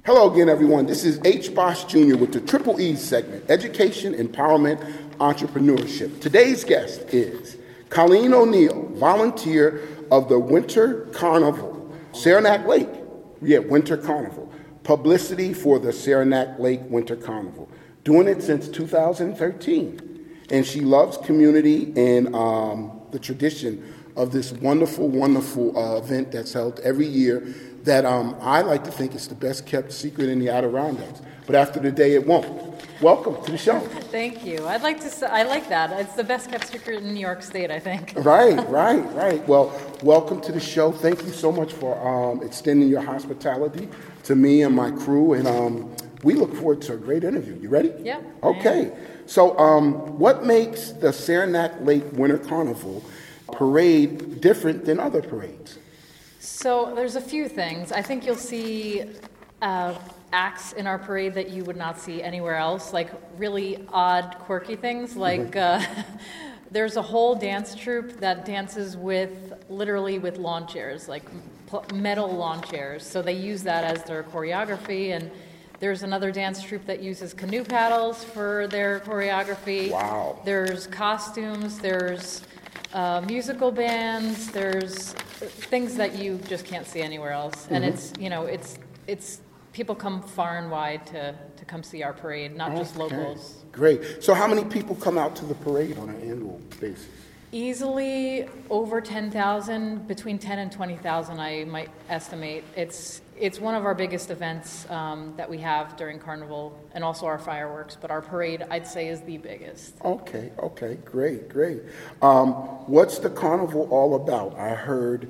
Hello again, everyone. This is H. Bosch Jr. with the Triple E segment, Education, Empowerment, Entrepreneurship. Today's guest is Colleen O'Neill, volunteer of the Winter Carnival, Saranac Lake. Winter Carnival. Publicity for the Saranac Lake Winter Carnival. Doing it since 2013. And she loves community and the tradition of this wonderful, wonderful event that's held every year that I like to think is the best kept secret in the Adirondacks. But after the day, it won't. Welcome to the show. Thank you. I'd like to say, I like that. It's the best kept secret in New York State, I think. Right. Well, welcome to the show. Thank you so much for extending your hospitality to me and my crew. And we look forward to a great interview. You ready? Yeah. Okay. So what makes the Saranac Lake Winter Carnival parade different than other parades? So there's a few things. I think you'll see acts in our parade that you would not see anywhere else, like really odd, quirky things. Like there's a whole dance troupe that dances literally with lawn chairs, like metal lawn chairs. So they use that as their choreography. And there's another dance troupe that uses canoe paddles for their choreography. Wow. There's costumes. There's musical bands. There's things that you just can't see anywhere else, and it's people come far and wide to come see our parade, not just locals. Great. So how many people come out to the parade on an annual basis? Easily over 10,000, between 10 and 20,000, I might estimate. It's one of our biggest events that we have during Carnival, and also our fireworks, but our parade, I'd say, is the biggest. Okay, great. What's the Carnival all about? I heard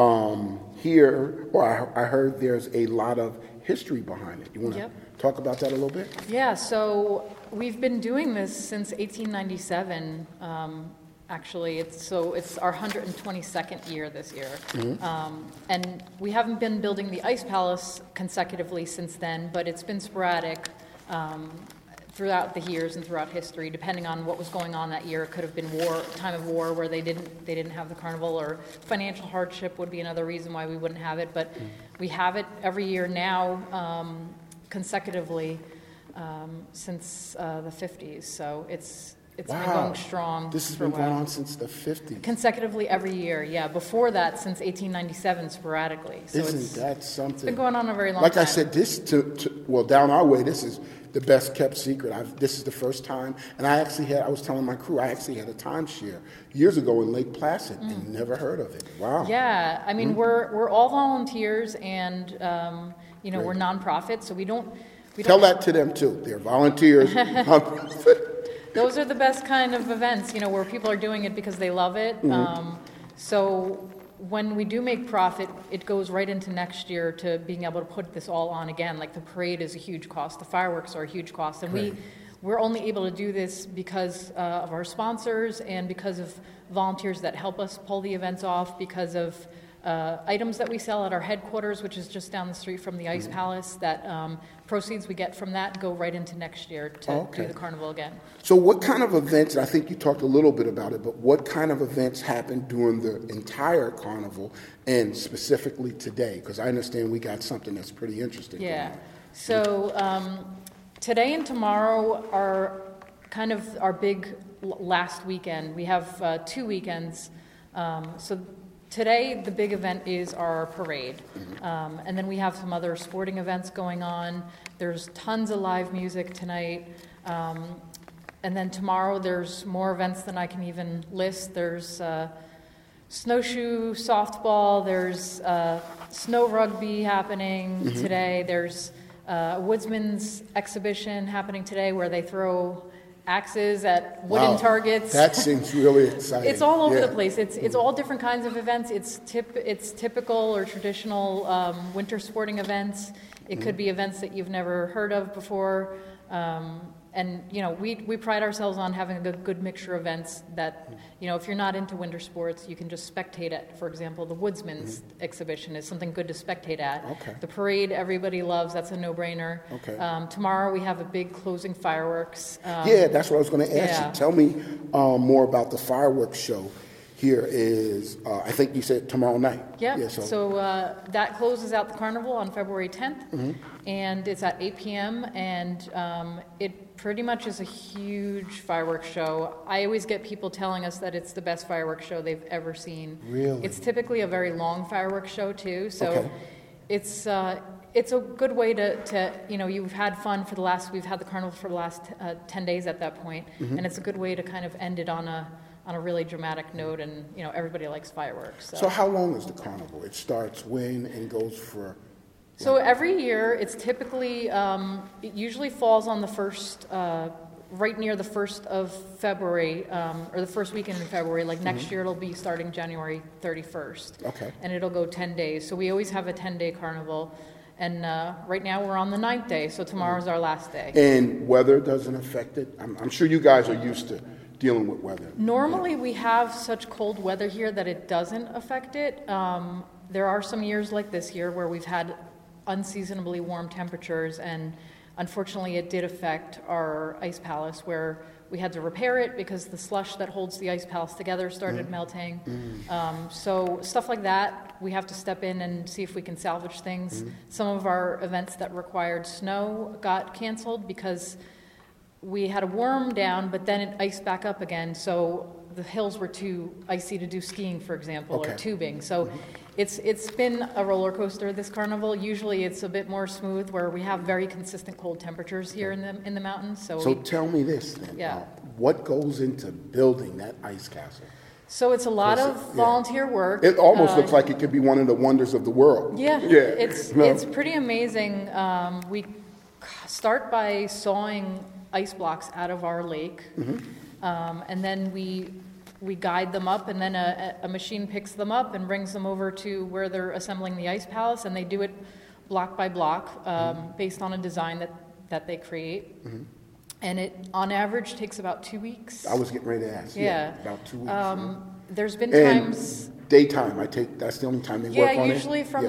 I heard there's a lot of history behind it. You want to talk about that a little bit? Yeah, so we've been doing this since 1897. Actually, it's our 122nd year this year. And we haven't been building the Ice Palace consecutively since then, but it's been sporadic throughout the years and throughout history, depending on what was going on that year. It could have been time of war where they didn't have the carnival, or financial hardship would be another reason why we wouldn't have it. But we have it every year now, consecutively, since the 50s. So it's been going strong. This has been going on since the 50s. Consecutively every year, yeah. Before that, since 1897, sporadically. So Isn't that something? It's been going on a very long time. Like I said, down our way, this is the best kept secret. This is the first time, and I was telling my crew, I actually had a timeshare years ago in Lake Placid and never heard of it. Wow. Yeah, I mean, we're all volunteers, and we're nonprofit, so we don't. Tell that to them too. They're volunteers. Those are the best kind of events, where people are doing it because they love it. So when we do make profit, it goes right into next year to being able to put this all on again. Like the parade is a huge cost. The fireworks are a huge cost. And we're only able to do this because of our sponsors and because of volunteers that help us pull the events off, because of items that we sell at our headquarters, which is just down the street from the Ice Palace, that proceeds we get from that go right into next year to do the carnival again. So what kind of events, I think you talked a little bit about it, but what kind of events happen during the entire carnival and specifically today? Because I understand we got something that's pretty interesting. Yeah. So today and tomorrow are kind of our big last weekend. We have 2 weekends. So today, the big event is our parade, and then we have some other sporting events going on. There's tons of live music tonight, and then tomorrow there's more events than I can even list. There's snowshoe softball, there's snow rugby happening today, there's a woodsman's exhibition happening today where they throw axes at wooden targets. That seems really exciting. It's all over the place. It's all different kinds of events. It's typical or traditional winter sporting events. It could be events that you've never heard of before. And we pride ourselves on having a good mixture of events that, if you're not into winter sports, you can just spectate at. For example, the Woodsman's exhibition is something good to spectate at. Okay. The parade, everybody loves. That's a no-brainer. Okay. Tomorrow we have a big closing fireworks. That's what I was going to ask you. Tell me more about the fireworks show. Here is, I think you said tomorrow night. So that closes out the carnival on February 10th. and it's at 8 p.m. and it pretty much is a huge fireworks show. I always get people telling us that it's the best fireworks show they've ever seen. Really? It's typically a very long fireworks show too, so Okay. it's a good way to you've had fun for we've had the carnival for the last 10 days at that point, and it's a good way to kind of end it on a really dramatic note, and everybody likes fireworks. So how long is the carnival? It starts when and goes for? So every year, it's typically, it usually falls on the first, right near the 1st of February, or the first weekend in February. Like next year, it'll be starting January 31st. Okay. And it'll go 10 days. So we always have a 10-day carnival. And right now, we're on the 9th day, so tomorrow's our last day. And weather doesn't affect it? I'm sure you guys are used to dealing with weather. Normally, we have such cold weather here that it doesn't affect it. There are some years like this year where we've had unseasonably warm temperatures, and unfortunately it did affect our ice palace, where we had to repair it because the slush that holds the ice palace together started melting. So stuff like that, we have to step in and see if we can salvage things. Some of our events that required snow got canceled because we had a worm down, but then it iced back up again, so the hills were too icy to do skiing, for example, Okay. or tubing. So it's been a roller coaster, this carnival. Usually it's a bit more smooth, where we have very consistent cold temperatures here in the mountains. So tell me this then. Yeah. What goes into building that ice castle? So it's a lot of volunteer work. It almost looks like it could be one of the wonders of the world. Yeah, it's pretty amazing. We start by sawing ice blocks out of our lake, and then we guide them up, and then a machine picks them up and brings them over to where they're assembling the ice palace, and they do it block by block, based on a design that they create. And it, on average, takes about 2 weeks. I was getting ready to ask. Yeah. About 2 weeks. There's been And times... daytime, I take that's the only time they work on it? Yeah, usually from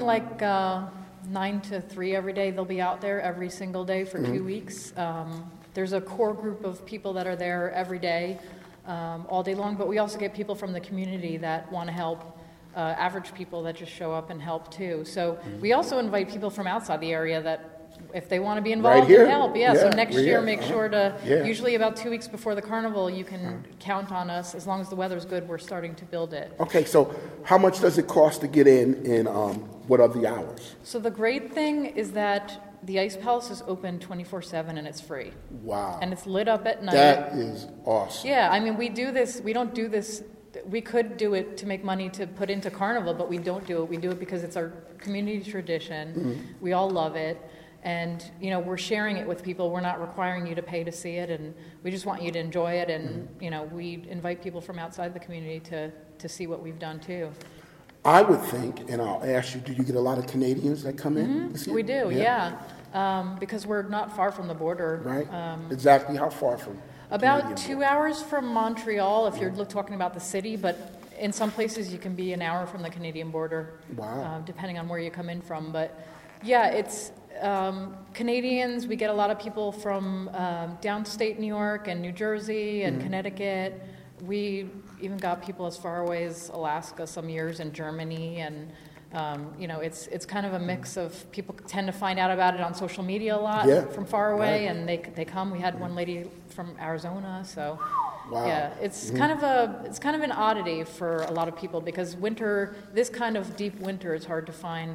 9 to 3 every day. They'll be out there every single day for 2 weeks. There's a core group of people that are there every day, all day long, but we also get people from the community that want to help, average people that just show up and help too. So we also invite people from outside the area that, if they want to be involved, here? and help. Yeah, so next we're year, here. make sure to, Yeah. usually about 2 weeks before the carnival, you can count on us. As long as the weather's good, we're starting to build it. Okay, so how much does it cost to get in, and what are the hours? So the great thing is that the Ice Palace is open 24/7 and it's free. Wow. And it's lit up at night. That is awesome. Yeah, I mean, we don't do this, we could do it to make money to put into carnival, but we don't do it. We do it because it's our community tradition. We all love it. And, we're sharing it with people. We're not requiring you to pay to see it, and we just want you to enjoy it. And, we invite people from outside the community to see what we've done too. I would think, and I'll ask you, do you get a lot of Canadians that come in? This year? We do, yeah. Because we're not far from the border. Right? Exactly how far from? About Canadian 2 border? hours from Montreal, if you're talking about the city, but in some places you can be an hour from the Canadian border. Wow. Depending on where you come in from. But yeah, it's Canadians. We get a lot of people from downstate New York and New Jersey and Connecticut. We even got people as far away as Alaska some years, and Germany, and it's kind of a mix of, people tend to find out about it on social media a lot from far away, and they come. We had one lady from Arizona, so yeah, it's kind of an oddity for a lot of people, because this kind of deep winter is hard to find.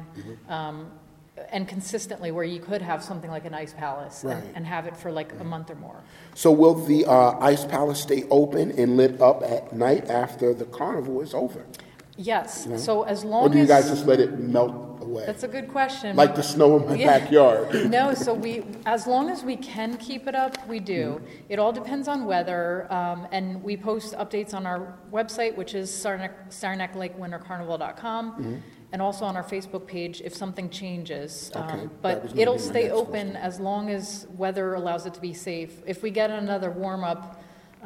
And consistently, where you could have something like an ice palace and have it for like a month or more. So will the ice palace stay open and lit up at night after the carnival is over? Yes. So as long Or do you as... guys just let it melt away? That's a good question. Like the snow in my backyard. No, so as long as we can keep it up, we do. It all depends on weather, and we post updates on our website, which is SaranacLakeWinterCarnival.com, and also on our Facebook page if something changes. But it'll stay open as long as weather allows it to be safe. If we get another warm up,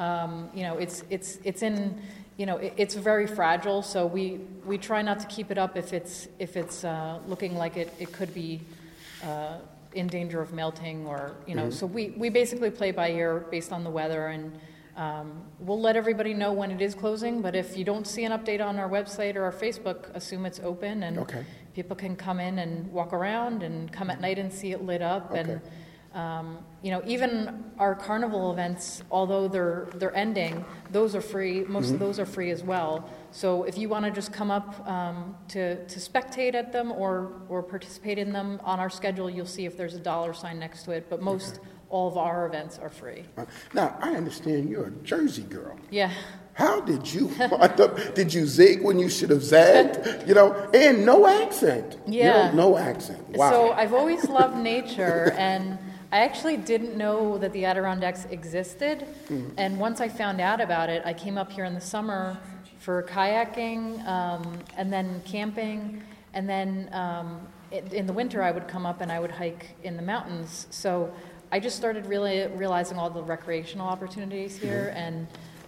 it's in... it's very fragile, so we try not to keep it up if it's looking like it could be in danger of melting, or So we basically play by ear based on the weather, and we'll let everybody know when it is closing. But if you don't see an update on our website or our Facebook, assume it's open, and people can come in and walk around and come at night and see it lit up. Okay. And even our carnival events, although they're ending, those are free. Most of those are free as well. So if you want to just come up to spectate at them or participate in them on our schedule, you'll see if there's a dollar sign next to it. But all of our events are free. Now, I understand you're a Jersey girl. Yeah. How did you wind up? Did you zig when you should have zagged? And no accent. Yeah. No accent. Wow. So I've always loved nature, and I actually didn't know that the Adirondacks existed. And once I found out about it, I came up here in the summer for kayaking, and then camping, and then in the winter I would come up and I would hike in the mountains. So I just started really realizing all the recreational opportunities here, and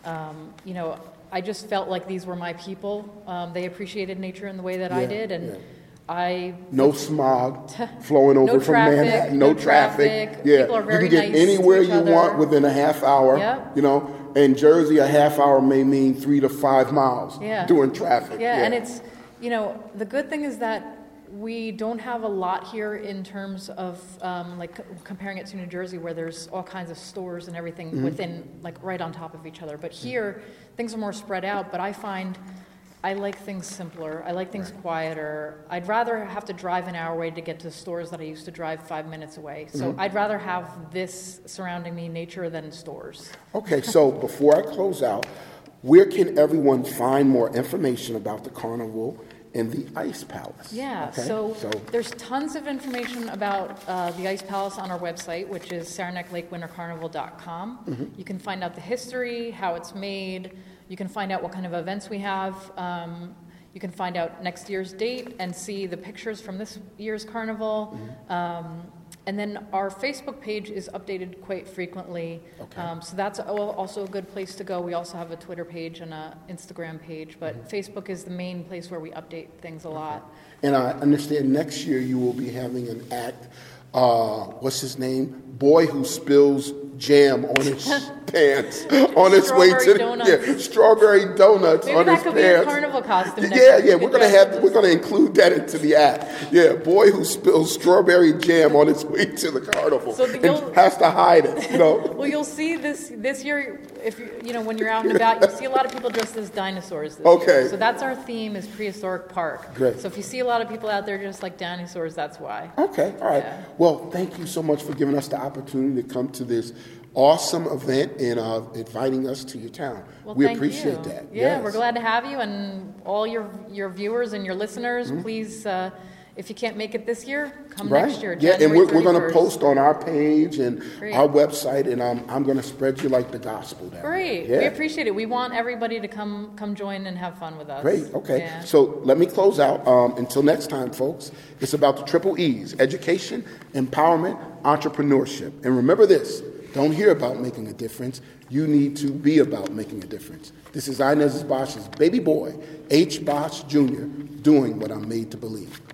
I just felt like these were my people. They appreciated nature in the way that I did, and no smog flowing over from Manhattan. No traffic. Yeah, people are very you can get nice anywhere to each you other. want within a half hour. Yep. In Jersey, a half hour may mean 3 to 5 miles during traffic. Yeah, and it's the good thing is that we don't have a lot here in terms of comparing it to New Jersey, where there's all kinds of stores and everything within, right on top of each other. But here, things are more spread out. But I find I like things simpler. I like things quieter. I'd rather have to drive an hour away to get to stores that I used to drive 5 minutes away. So I'd rather have this surrounding me, nature, than stores. Okay, so before I close out, where can everyone find more information about the carnival in the Ice Palace? Yeah, so there's tons of information about the Ice Palace on our website, which is SaranacLakeWinterCarnival.com. You can find out the history, how it's made. You can find out what kind of events we have. You can find out next year's date and see the pictures from this year's carnival. And then our Facebook page is updated quite frequently. So that's also a good place to go. We also have a Twitter page and an Instagram page, but Facebook is the main place where we update things a lot. And I understand next year you will be having an act, what's his name? Boy who spills jam on his pants on his way to strawberry donuts Maybe on his that could pants. be a carnival costume. We're gonna include that into the act. Yeah, boy who spills strawberry jam on his way to the carnival and has to hide it. Well, you'll see this year. If when you're out and about, you'll see a lot of people dressed as dinosaurs this year. So that's our theme, is prehistoric park. Great. So if you see a lot of people out there just like dinosaurs, that's why. Okay, all right. Yeah. Well, thank you so much for giving us the opportunity to come to this awesome event and inviting us to your town. Well, we appreciate that. Yeah, we're glad to have you, and all your viewers and your listeners. Please, if you can't make it this year, come next year. And we're going to post on our page and our website, and I'm going to spread you like the gospel down Great. there. We appreciate it. We want everybody to come join and have fun with us. Great. Okay. Yeah. So let me close out. Until next time, folks, it's about the triple E's: education, empowerment, entrepreneurship. And remember this: don't hear about making a difference. You need to be about making a difference. This is Inez Bosch's baby boy, H. Bosch Jr., doing what I'm made to believe.